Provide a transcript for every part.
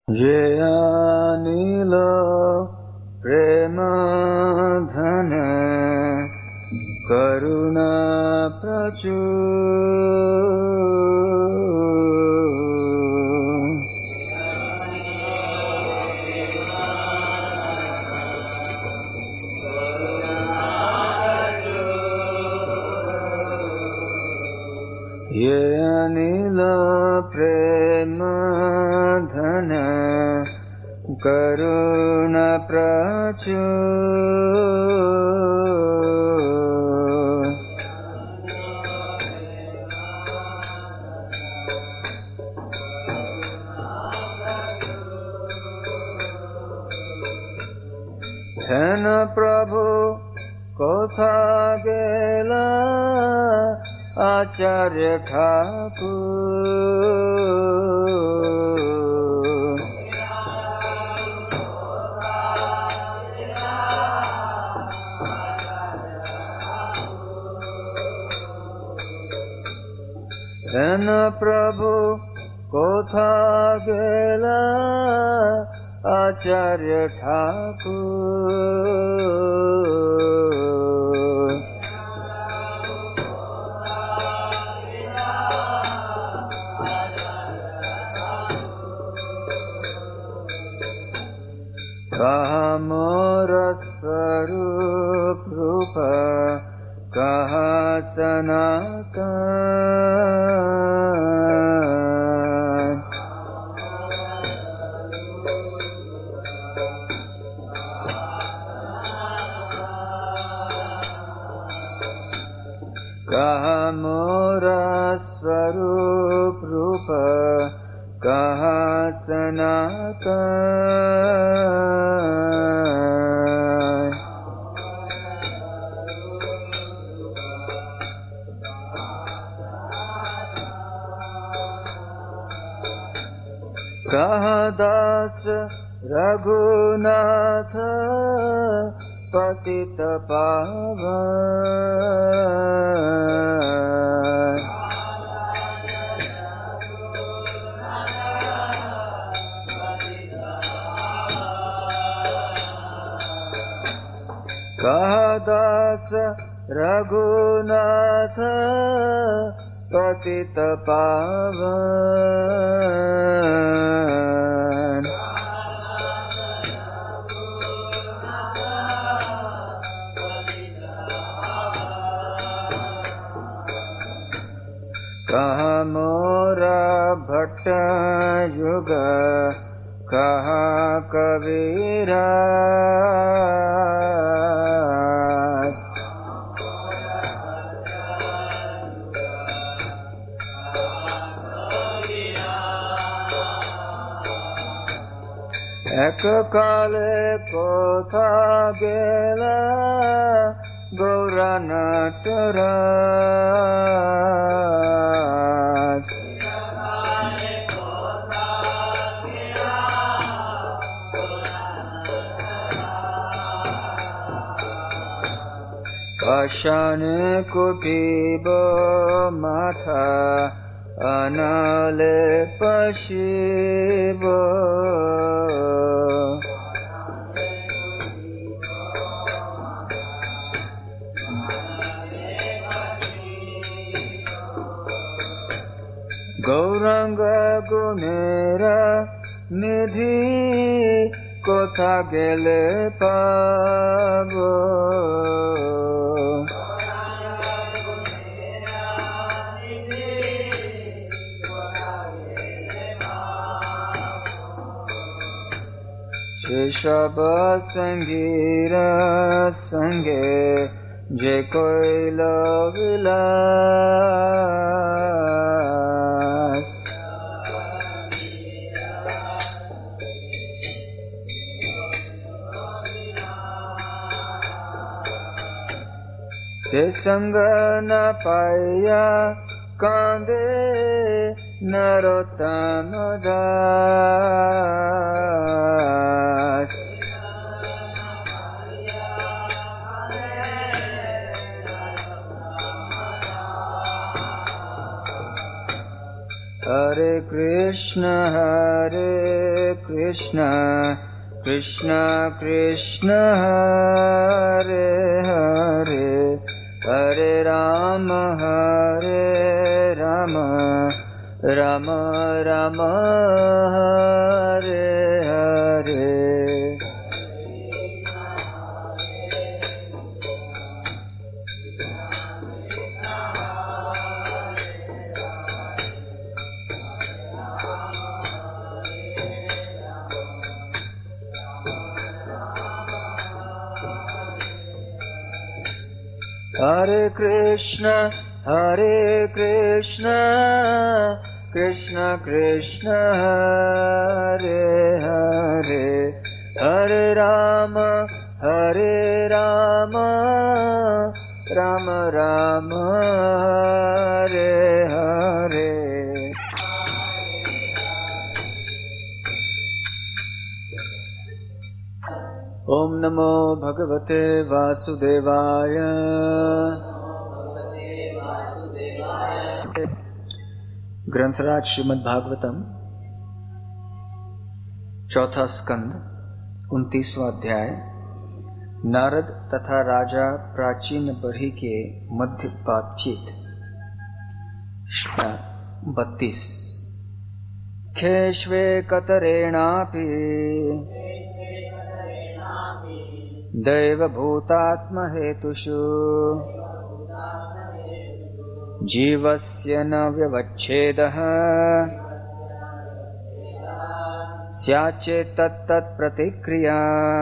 ये अनिल प्रेम धन करुणा प्रचुर। ये अनिल प्रेम धन करुणा प्रचुर। धन प्रभु कोथा गेला आचार्य ठाकुर। धन प्रभु कोथा गेला आचार्य ठाकुर। कहा मोर स्वरूप रूप कहा सनातन। कहा मोर स्वरूप रूप कहा सनातन। कहा दास रघुनाथ पतित पावन। कहा दास रघुनाथ पतित पावन। कहा मोरा भट्ट युग कहा कबीरा। एक काले कोथा गेला गौरा नटराज। पाषाण कुटीब माथा अनाले पशिब। गौरांग गुणेरा निधि कोथा गेले पाबो। सब संगीरा संगे जे कोइल विलास। ते संग न पाया कांदे नरोत्तम दास। हरे Krishna Krishna Krishna Krishna Hare Hare Hare Rama Rama Rama Hare Hare. Hare Krishna Krishna Krishna Hare Hare Hare Rama Rama Rama Hare Hare. Om Namo Bhagavate Vasudevaya. ग्रंथराज Shrimad Bhagavatam चौथा स्कंद 29वां अध्याय नारद तथा राजा प्राचीन बरही के मध्य बातचीत 32 खेश्वे कतरेणापि दैवभूतात्महेतुषु जीवस्य न व्यवच्छेदः स्याच्चेत् तत्तत् प्रतिक्रिया.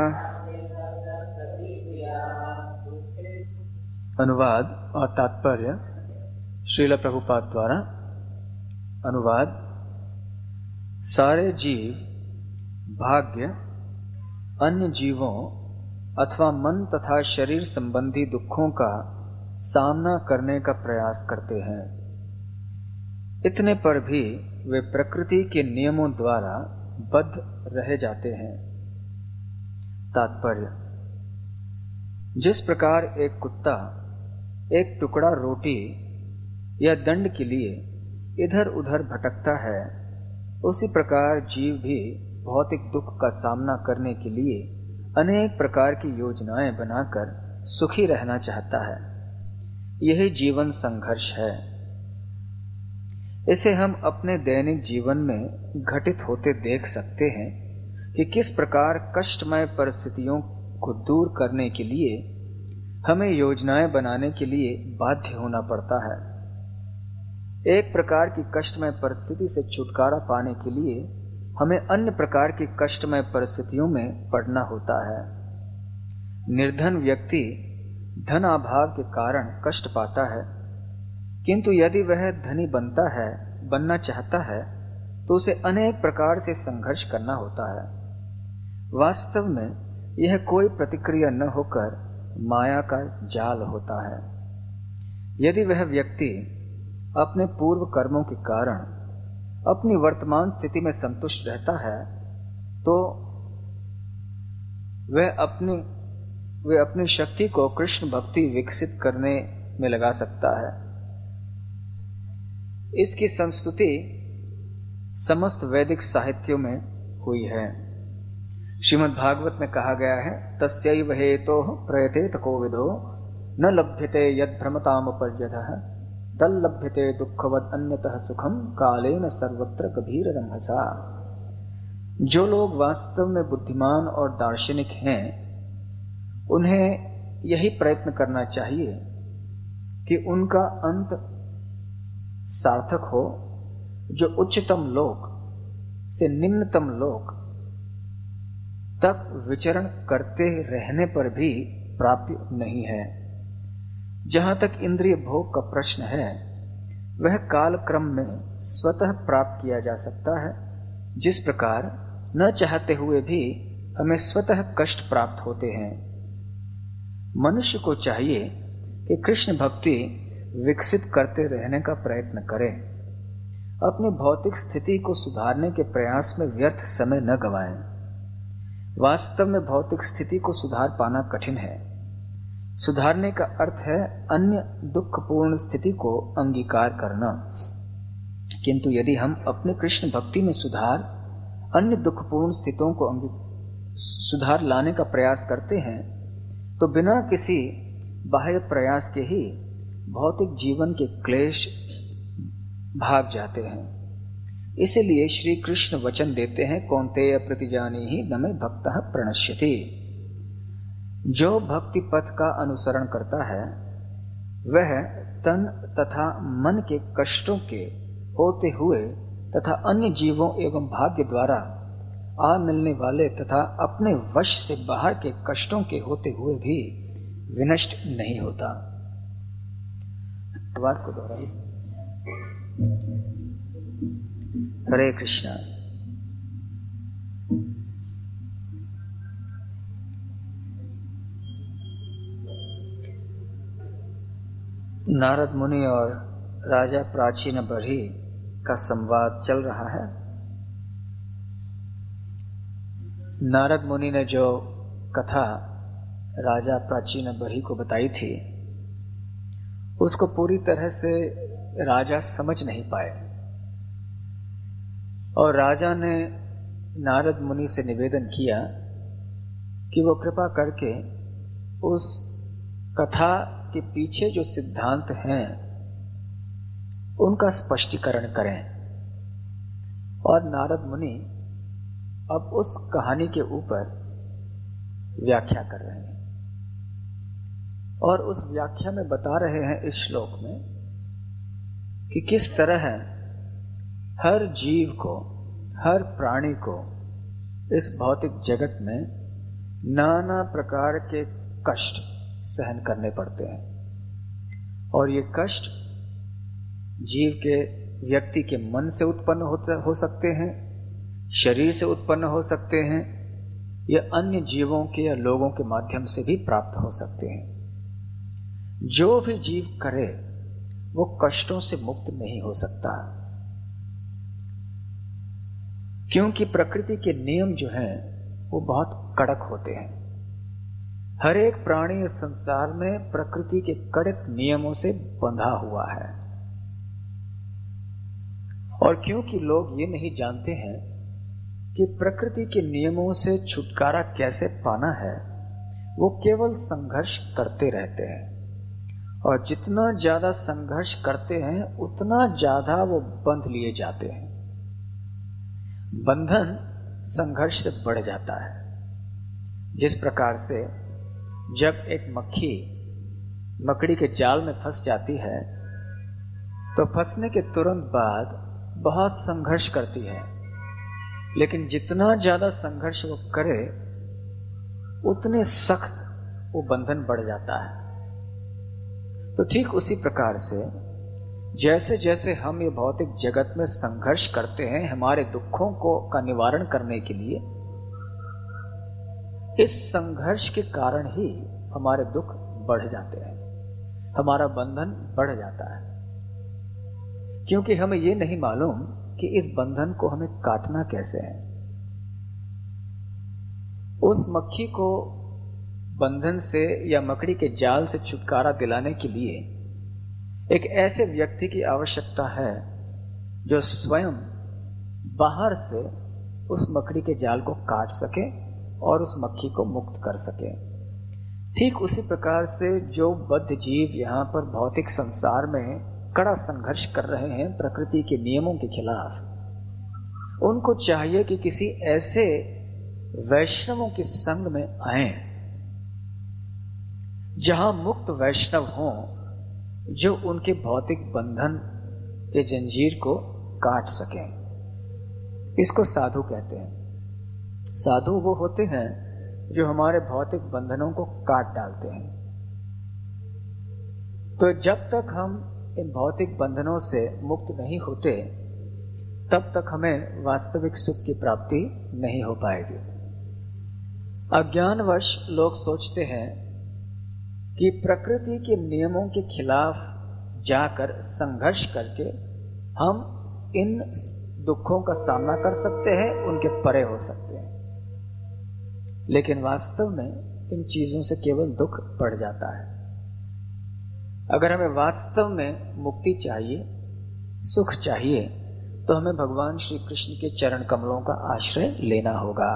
अनुवाद और तात्पर्य श्रील प्रभुपाद द्वारा. अनुवाद. सारे जीव भाग्य अन्य जीवों अथवा मन तथा शरीर संबंधी दुखों का सामना करने का प्रयास करते हैं. इतने पर भी वे प्रकृति के नियमों द्वारा बद्ध रह जाते हैं. तात्पर्य. जिस प्रकार एक कुत्ता एक टुकड़ा रोटी या दंड के लिए इधर उधर भटकता है, उसी प्रकार जीव भी भौतिक दुख का सामना करने के लिए अनेक प्रकार की योजनाएं बनाकर सुखी रहना चाहता है. यही जीवन संघर्ष है. इसे हम अपने दैनिक जीवन में घटित होते देख सकते हैं कि किस प्रकार कष्टमय परिस्थितियों को दूर करने के लिए हमें योजनाएं बनाने के लिए बाध्य होना पड़ता है. एक प्रकार की कष्टमय परिस्थिति से छुटकारा पाने के लिए हमें अन्य प्रकार की कष्टमय परिस्थितियों में पड़ना होता है. निर्धन व्यक्ति धन अभाव के कारण कष्ट पाता है, किंतु यदि वह धनी बनना चाहता है तो उसे अनेक प्रकार से संघर्ष करना होता है. वास्तव में यह कोई प्रतिक्रिया न होकर माया का जाल होता है. यदि वह व्यक्ति अपने पूर्व कर्मों के कारण अपनी वर्तमान स्थिति में संतुष्ट रहता है तो वह अपनी शक्ति को कृष्ण भक्ति विकसित करने में लगा सकता है. इसकी संस्तुति समस्त वैदिक साहित्यों में हुई है. श्रीमद् भागवत में कहा गया है, तस्यैव हेतोः प्रयतेत कोविदो न लभ्यते यद्भ्रमतामुपर्यतः तल्लभ्यते दुःखवद् अन्यतः सुखम कालेन सर्वत्र कबीररंहसा. जो लोग वास्तव में बुद्धिमान और दार्शनिक हैं, उन्हें यही प्रयत्न करना चाहिए कि उनका अंत सार्थक हो, जो उच्चतम लोक से निम्नतम लोक तक विचरण करते रहने पर भी प्राप्य नहीं है. जहां तक इंद्रिय भोग का प्रश्न है, वह काल क्रम में स्वतः प्राप्त किया जा सकता है, जिस प्रकार न चाहते हुए भी हमें स्वतः कष्ट प्राप्त होते हैं. मनुष्य को चाहिए कि कृष्ण भक्ति विकसित करते रहने का प्रयत्न करे. अपनी भौतिक स्थिति को सुधारने के प्रयास में व्यर्थ समय न गवाएं. वास्तव में भौतिक स्थिति को सुधार पाना कठिन है. सुधारने का अर्थ है अन्य दुखपूर्ण स्थिति को अंगीकार करना. किंतु यदि हम अपने कृष्ण भक्ति में सुधार अन्य दुखपूर्ण स्थितियों को सुधार लाने का प्रयास करते हैं तो बिना किसी बाह्य प्रयास के ही भौतिक जीवन के क्लेश भाग जाते हैं। इसीलिए श्री कृष्ण वचन देते हैं, कौन्तेय प्रतिजानी ही न मे भक्तः प्रणश्यति। जो भक्ति पथ का अनुसरण करता है वह तन तथा मन के कष्टों के होते हुए तथा अन्य जीवों एवं भाग्य द्वारा आ मिलने वाले तथा अपने वश से बाहर के कष्टों के होते हुए भी विनष्ट नहीं होता। बात को दोहराइए। हरे कृष्णा। नारद मुनि और राजा प्राचीन बरही का संवाद चल रहा है। नारद मुनि ने जो कथा राजा प्राचीन बरही को बताई थी उसको पूरी तरह से राजा समझ नहीं पाए और राजा ने नारद मुनि से निवेदन किया कि वो कृपा करके उस कथा के पीछे जो सिद्धांत हैं उनका स्पष्टीकरण करें। और नारद मुनि अब उस कहानी के ऊपर व्याख्या कर रहे हैं और उस व्याख्या में बता रहे हैं इस श्लोक में कि किस तरह हर जीव को, हर प्राणी को इस भौतिक जगत में नाना प्रकार के कष्ट सहन करने पड़ते हैं और ये कष्ट जीव के व्यक्ति के मन से उत्पन्न हो सकते हैं, शरीर से उत्पन्न हो सकते हैं या अन्य जीवों के या लोगों के माध्यम से भी प्राप्त हो सकते हैं। जो भी जीव करे वो कष्टों से मुक्त नहीं हो सकता क्योंकि प्रकृति के नियम जो हैं वो बहुत कड़क होते हैं। हर एक प्राणी इस संसार में प्रकृति के कड़क नियमों से बंधा हुआ है और क्योंकि लोग ये नहीं जानते हैं कि प्रकृति के नियमों से छुटकारा कैसे पाना है, वो केवल संघर्ष करते रहते हैं और जितना ज्यादा संघर्ष करते हैं उतना ज्यादा वो बंध लिए जाते हैं। बंधन संघर्ष से बढ़ जाता है। जिस प्रकार से जब एक मक्खी मकड़ी के जाल में फंस जाती है तो फंसने के तुरंत बाद बहुत संघर्ष करती है, लेकिन जितना ज्यादा संघर्ष वो करे उतने सख्त वो बंधन बढ़ जाता है। तो ठीक उसी प्रकार से जैसे जैसे हम ये भौतिक जगत में संघर्ष करते हैं हमारे दुखों का निवारण करने के लिए, इस संघर्ष के कारण ही हमारे दुख बढ़ जाते हैं, हमारा बंधन बढ़ जाता है, क्योंकि हमें ये नहीं मालूम कि इस बंधन को हमें काटना कैसे है। उस मक्खी को बंधन से या मकड़ी के जाल से छुटकारा दिलाने के लिए एक ऐसे व्यक्ति की आवश्यकता है जो स्वयं बाहर से उस मकड़ी के जाल को काट सके और उस मक्खी को मुक्त कर सके। ठीक उसी प्रकार से जो बद्ध जीव यहाँ पर भौतिक संसार में कड़ा संघर्ष कर रहे हैं प्रकृति के नियमों के खिलाफ, उनको चाहिए कि किसी ऐसे वैष्णवों के संग में आए जहां मुक्त वैष्णव हों जो उनके भौतिक बंधन के जंजीर को काट सकें। इसको साधु कहते हैं। साधु वो होते हैं जो हमारे भौतिक बंधनों को काट डालते हैं। तो जब तक हम इन भौतिक बंधनों से मुक्त नहीं होते तब तक हमें वास्तविक सुख की प्राप्ति नहीं हो पाएगी। अज्ञानवश लोग सोचते हैं कि प्रकृति के नियमों के खिलाफ जाकर संघर्ष करके हम इन दुखों का सामना कर सकते हैं, उनके परे हो सकते हैं, लेकिन वास्तव में इन चीजों से केवल दुख बढ़ जाता है। अगर हमें वास्तव में मुक्ति चाहिए, सुख चाहिए, तो हमें भगवान श्री कृष्ण के चरण कमलों का आश्रय लेना होगा।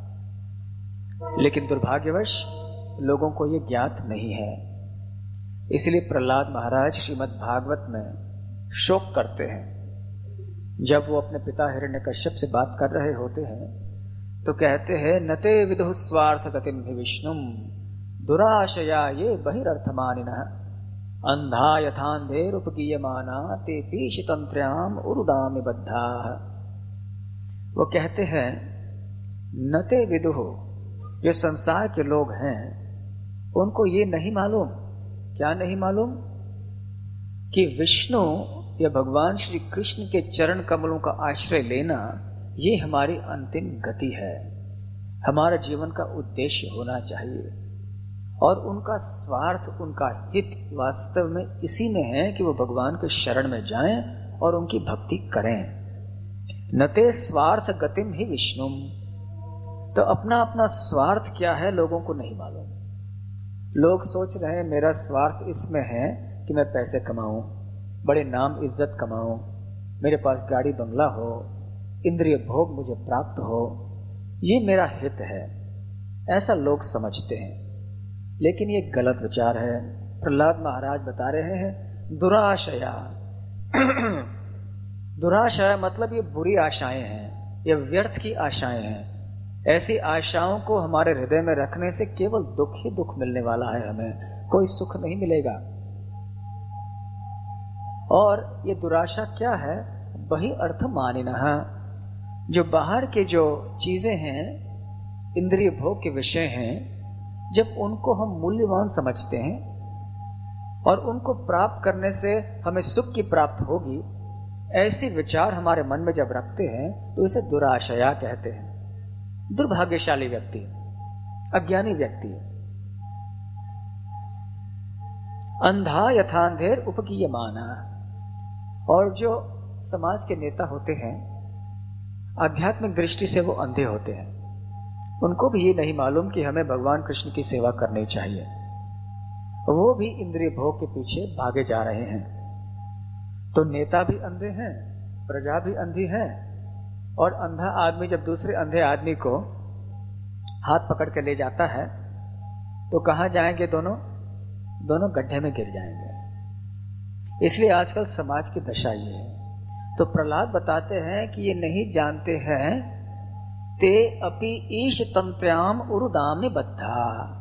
लेकिन दुर्भाग्यवश लोगों को यह ज्ञात नहीं है। इसलिए प्रहलाद महाराज श्रीमद् भागवत में शोक करते हैं। जब वो अपने पिता हिरण्यकश्यप से बात कर रहे होते हैं तो कहते हैं, नते विदुः स्वार्थ गतिम हि विष्णुम दुराशया ये बहिरर्थमानिनः अंधा यथांधेरुपगीयमाना ते पीशितंत्र्याम उरुदामि बद्धाः। वो कहते हैं, नते विदुः, जो संसार के लोग हैं उनको ये नहीं मालूम। क्या नहीं मालूम? कि विष्णु या भगवान श्री कृष्ण के चरण कमलों का आश्रय लेना ये हमारी अंतिम गति है, हमारा जीवन का उद्देश्य होना चाहिए। और उनका स्वार्थ, उनका हित वास्तव में इसी में है कि वो भगवान के शरण में जाएं और उनकी भक्ति करें। नते स्वार्थ गतिम ही विष्णुम, तो अपना अपना स्वार्थ क्या है लोगों को नहीं मालूम। लोग सोच रहे हैं मेरा स्वार्थ इसमें है कि मैं पैसे कमाऊं, बड़े नाम इज्जत कमाऊं, मेरे पास गाड़ी बंगला हो, इंद्रिय भोग मुझे प्राप्त हो, ये मेरा हित है, ऐसा लोग समझते हैं। लेकिन ये गलत विचार है। प्रहलाद महाराज बता रहे हैं, दुराशया दुराशया मतलब ये बुरी आशाएं हैं, ये व्यर्थ की आशाएं हैं। ऐसी आशाओं को हमारे हृदय में रखने से केवल दुख ही दुख मिलने वाला है, हमें कोई सुख नहीं मिलेगा। और ये दुराशा क्या है? वही अर्थ मानिनः, जो बाहर के जो चीजें हैं, इंद्रिय भोग के विषय हैं, जब उनको हम मूल्यवान समझते हैं और उनको प्राप्त करने से हमें सुख की प्राप्त होगी, ऐसे विचार हमारे मन में जब रखते हैं तो इसे दुराशया कहते हैं। दुर्भाग्यशाली व्यक्ति, अज्ञानी व्यक्ति, अंधा यथांधेर उपगीयमाना। और जो समाज के नेता होते हैं आध्यात्मिक दृष्टि से वो अंधे होते हैं, उनको भी ये नहीं मालूम कि हमें भगवान कृष्ण की सेवा करनी चाहिए। वो भी इंद्रिय भोग के पीछे भागे जा रहे हैं। तो नेता भी अंधे हैं, प्रजा भी अंधी है। और अंधा आदमी जब दूसरे अंधे आदमी को हाथ पकड़ के ले जाता है तो कहां जाएंगे? दोनों गड्ढे में गिर जाएंगे। इसलिए आजकल समाज की दशा ये है। तो प्रहलाद बताते हैं कि ये नहीं जानते हैं, ते अपि ईश तंत्र्याम उरुदाम निबद्धा।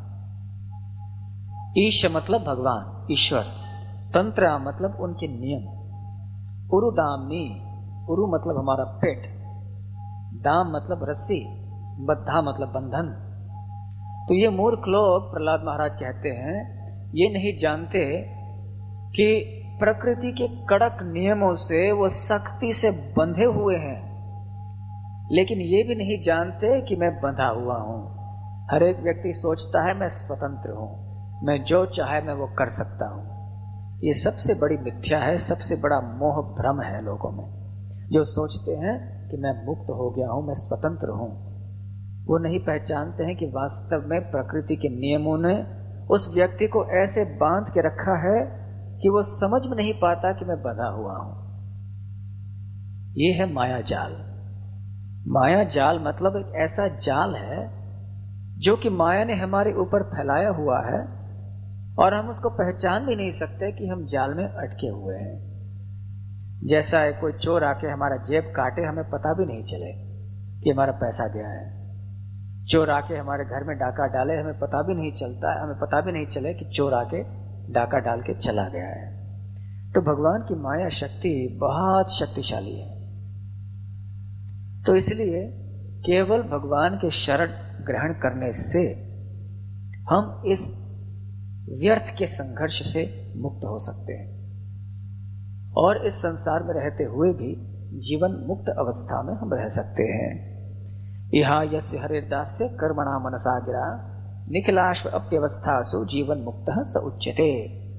ईश मतलब भगवान, ईश्वर, तंत्र मतलब उनके नियम, उरुदामनी, उरु मतलब हमारा पेट, दाम मतलब रस्सी, बद्धा मतलब बंधन। तो ये मूर्ख लोग, प्रहलाद महाराज कहते हैं, ये नहीं जानते कि प्रकृति के कड़क नियमों से वो सख्ती से बंधे हुए हैं, लेकिन ये भी नहीं जानते कि मैं बंधा हुआ हूं। हर एक व्यक्ति सोचता है मैं स्वतंत्र हूं, मैं जो चाहे मैं वो कर सकता हूं। ये सबसे बड़ी मिथ्या है, सबसे बड़ा मोह भ्रम है लोगों में। जो सोचते हैं कि मैं मुक्त हो गया हूं, मैं स्वतंत्र हूं, वो नहीं पहचानते हैं कि वास्तव में प्रकृति के नियमों ने उस व्यक्ति को ऐसे बांध के रखा है कि वो समझ में नहीं पाता कि मैं बंधा हुआ हूं। ये है माया जाल। माया जाल मतलब एक ऐसा जाल है जो कि माया ने हमारे ऊपर फैलाया हुआ है और हम उसको पहचान भी नहीं सकते कि हम जाल में अटके हुए हैं। जैसा है कोई चोर आके हमारा जेब काटे, हमें पता भी नहीं चले कि हमारा पैसा गया है। चोर आके हमारे घर में डाका डाले, हमें पता भी नहीं चलता है, हमें पता भी नहीं चले कि चोर आके डाका डाल के चला गया है। तो भगवान की माया शक्ति बहुत शक्तिशाली है। तो इसलिए केवल भगवान के शरण ग्रहण करने से हम इस व्यर्थ के संघर्ष से मुक्त हो सकते हैं और इस संसार में रहते हुए भी जीवन मुक्त अवस्था में हम रह सकते हैं। यहा यस्य हरिर्दास्य कर्मणा मनसा गिरा निखिलाश्व अप्यवस्थासु जीवन मुक्त स उच्यते।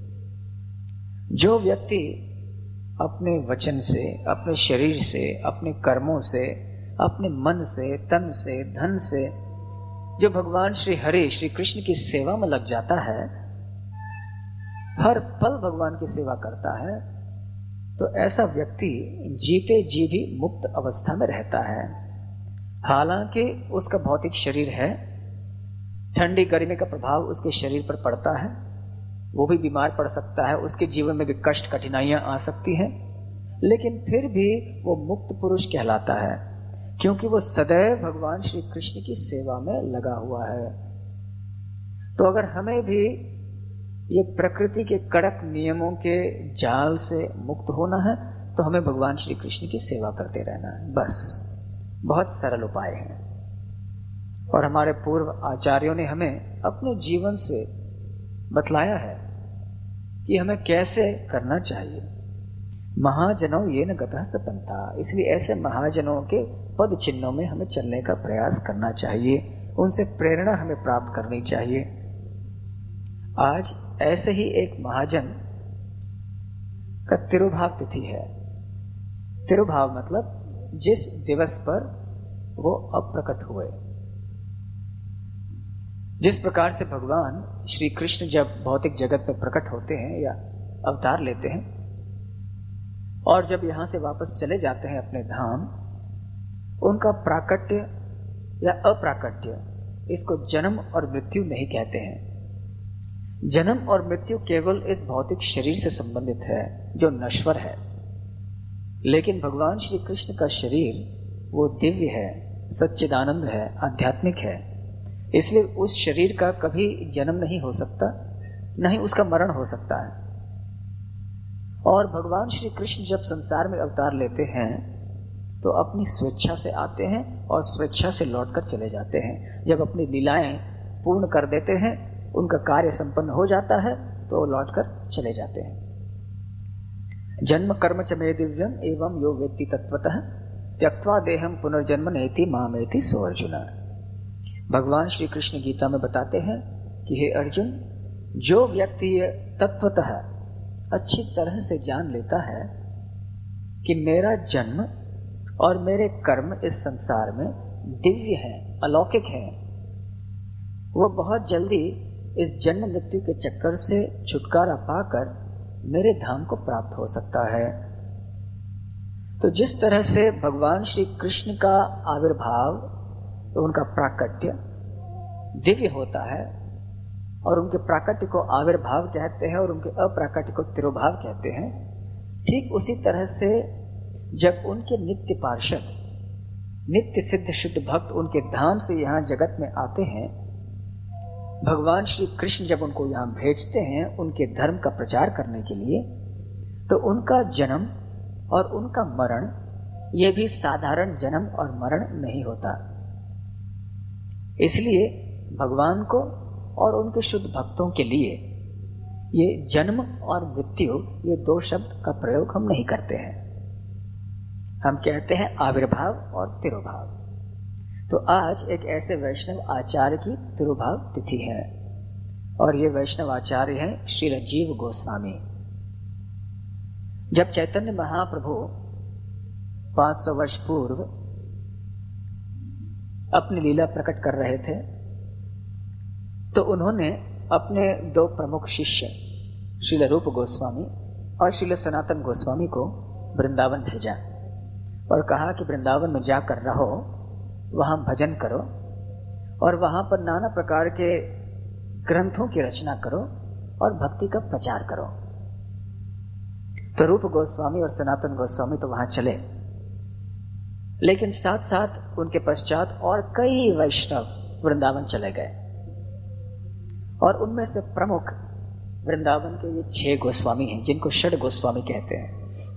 जो व्यक्ति अपने वचन से, अपने शरीर से, अपने कर्मों से, अपने मन से, तन से, धन से जो भगवान श्री हरि श्री कृष्ण की सेवा में लग जाता है, हर पल भगवान की सेवा करता है, तो ऐसा व्यक्ति जीते जी भी मुक्त अवस्था में रहता है। हालांकि उसका भौतिक शरीर है, ठंडी गर्मी का प्रभाव उसके शरीर पर पड़ता है, वो भी बीमार पड़ सकता है, उसके जीवन में भी कष्ट कठिनाइयां आ सकती हैं, लेकिन फिर भी वो मुक्त पुरुष कहलाता है, क्योंकि वो सदैव भगवान श्री कृष्ण की सेवा में लगा हुआ है। तो अगर हमें भी ये प्रकृति के कड़क नियमों के जाल से मुक्त होना है तो हमें भगवान श्री कृष्ण की सेवा करते रहना है, बस। बहुत सरल उपाय है और हमारे पूर्व आचार्यों ने हमें अपने जीवन से बतलाया है कि हमें कैसे करना चाहिए। महाजनों ये न गतः सपंथा, इसलिए ऐसे महाजनों के पद चिन्हों में हमें चलने का प्रयास करना चाहिए, उनसे प्रेरणा हमें प्राप्त करनी चाहिए। आज ऐसे ही एक महाजन का तिरुभाव तिथि है। तिरुभाव मतलब जिस दिवस पर वो अप्रकट हुए। जिस प्रकार से भगवान श्री कृष्ण जब भौतिक जगत में प्रकट होते हैं या अवतार लेते हैं और जब यहां से वापस चले जाते हैं अपने धाम, उनका प्राकट्य या अप्राकट्य, इसको जन्म और मृत्यु नहीं कहते हैं। जन्म और मृत्यु केवल इस भौतिक शरीर से संबंधित है जो नश्वर है, लेकिन भगवान श्री कृष्ण का शरीर वो दिव्य है, सच्चिदानंद है, आध्यात्मिक है, इसलिए उस शरीर का कभी जन्म नहीं हो सकता, न ही उसका मरण हो सकता है। और भगवान श्री कृष्ण जब संसार में अवतार लेते हैं तो अपनी स्वेच्छा से आते हैं और स्वेच्छा से लौटकर चले जाते हैं। जब अपनी लीलाएं पूर्ण कर देते हैं, उनका कार्य संपन्न हो जाता है, तो लौटकर चले जाते हैं। जन्म कर्म च मे दिव्यम एवं यो वेत्ति तत्वतः त्यक्त्वा देहम पुनर्जन्म नेति मामेति सो अर्जुन। भगवान श्री कृष्ण गीता में बताते हैं कि हे अर्जुन, जो व्यक्ति ये तत्वतः अच्छी तरह से जान लेता है कि मेरा जन्म और मेरे कर्म इस संसार में दिव्य है, अलौकिक है, वो बहुत जल्दी इस जन्म मृत्यु के चक्कर से छुटकारा पाकर मेरे धाम को प्राप्त हो सकता है। तो जिस तरह से भगवान श्री कृष्ण का आविर्भाव, तो उनका प्राकट्य दिव्य होता है और उनके प्राकट्य को आविर्भाव कहते हैं और उनके अप्राकट्य को तिरुभाव कहते हैं, ठीक उसी तरह से जब उनके नित्य पार्षद, नित्य सिद्ध शुद्ध भक्त उनके धाम से यहाँ जगत में आते हैं, भगवान श्री कृष्ण जब उनको यहाँ भेजते हैं उनके धर्म का प्रचार करने के लिए, तो उनका जन्म और उनका मरण ये भी साधारण जन्म और मरण नहीं होता। इसलिए भगवान को और उनके शुद्ध भक्तों के लिए ये जन्म और मृत्यु, ये दो शब्द का प्रयोग हम नहीं करते हैं। हम कहते हैं आविर्भाव और तिरुभाव। तो आज एक ऐसे वैष्णव आचार्य की तिरुभाव तिथि है और ये वैष्णव आचार्य हैं श्री राजीव गोस्वामी। जब चैतन्य महाप्रभु 500 वर्ष पूर्व अपनी लीला प्रकट कर रहे थे, तो उन्होंने अपने दो प्रमुख शिष्य श्रील रूप गोस्वामी और श्रील सनातन गोस्वामी को वृंदावन भेजा और कहा कि वृंदावन में जाकर रहो, वहां भजन करो और वहां पर नाना प्रकार के ग्रंथों की रचना करो और भक्ति का प्रचार करो। तो रूप गोस्वामी और सनातन गोस्वामी तो वहां चले, लेकिन साथ साथ उनके पश्चात और कई वैष्णव वृंदावन चले गए और उनमें से प्रमुख वृंदावन के ये 6 गोस्वामी हैं, जिनको षड गोस्वामी कहते हैं।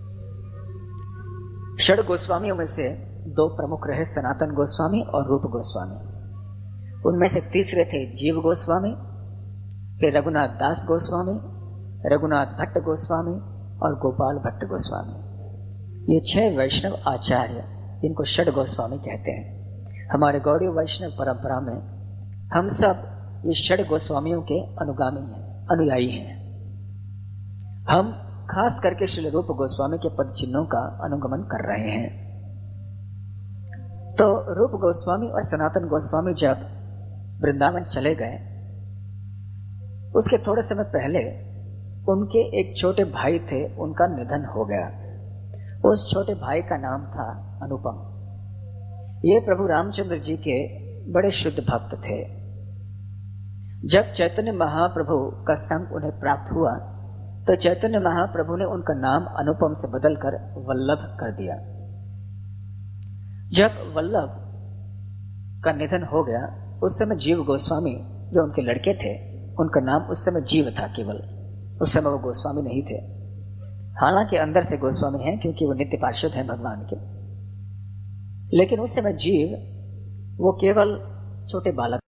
षड गोस्वामियों में से 2 प्रमुख रहे, सनातन गोस्वामी और रूप गोस्वामी। उनमें से तीसरे थे जीव गोस्वामी, फिर रघुनाथ दास गोस्वामी, रघुनाथ भट्ट गोस्वामी और गोपाल भट्ट गोस्वामी। ये 6 वैष्णव आचार्य, जिनको षड गोस्वामी कहते हैं। हमारे गौड़ीय वैष्णव परंपरा में हम सब ये षड गोस्वामियों के अनुगामी हैं, अनुयायी हैं। हम खास करके श्री रूप गोस्वामी के पद चिन्हों का अनुगमन कर रहे हैं। तो रूप गोस्वामी और सनातन गोस्वामी जब वृंदावन चले गए, उसके थोड़े समय पहले उनके एक छोटे भाई थे, उनका निधन हो गया। उस छोटे भाई का नाम था अनुपम। ये प्रभु रामचंद्र जी के बड़े शुद्ध भक्त थे। जब चैतन्य महाप्रभु का संग उन्हें प्राप्त हुआ तो चैतन्य महाप्रभु ने उनका नाम अनुपम से बदलकर वल्लभ कर दिया। जब वल्लभ का निधन हो गया उस समय जीव गोस्वामी जो उनके लड़के थे, उनका नाम उस समय जीव था केवल, उस समय वो गोस्वामी नहीं थे। हालांकि अंदर से गोस्वामी हैं क्योंकि वो नित्य पार्षद हैं भगवान के, लेकिन उस समय जीव वो केवल छोटे बालक